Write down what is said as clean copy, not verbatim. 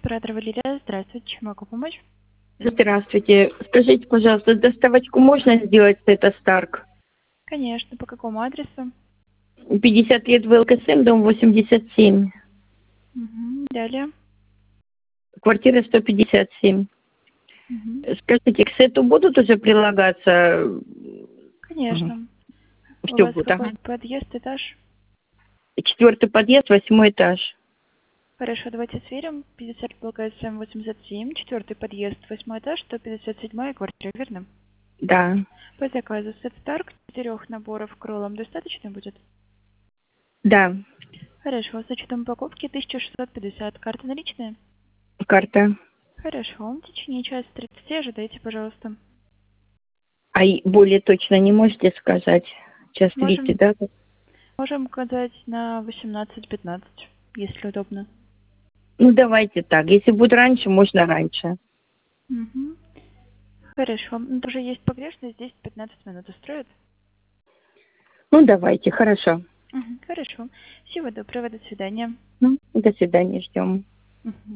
Туроператор Валерия, здравствуйте, чем могу помочь? Здравствуйте. Скажите, пожалуйста, доставочку можно сделать с это Старк? Конечно, по какому адресу? 50 лет в ЛКСМ, дом 87. Далее. Квартира 157. Мгм. Скажите, к сету будут уже прилагаться? Конечно. У Все вас будет, какой ага. подъезд, этаж? 4-й подъезд, 8-й этаж. Хорошо, давайте сверим. 50 ЛКСМ 87, 4-й подъезд, 8-й этаж, 157 квартира, верно? Да, По заказу сет Старк 4 наборов кролом достаточно будет? да. Хорошо, с учетом покупки 1650. Карта наличная? Карта. Хорошо, в течение часа 30 ожидайте, пожалуйста. А и более точно не можете сказать? Час 30, Можем, да? можем указать на 18:15, если удобно. Ну, давайте так. Если будет раньше, можно раньше. Мгм. Хорошо. Ну, тоже есть погрешность, 10-15 минут устроит? Ну, давайте, хорошо. Хорошо. Всего доброго, до свидания. Ну, до свидания, ждем. Мгм.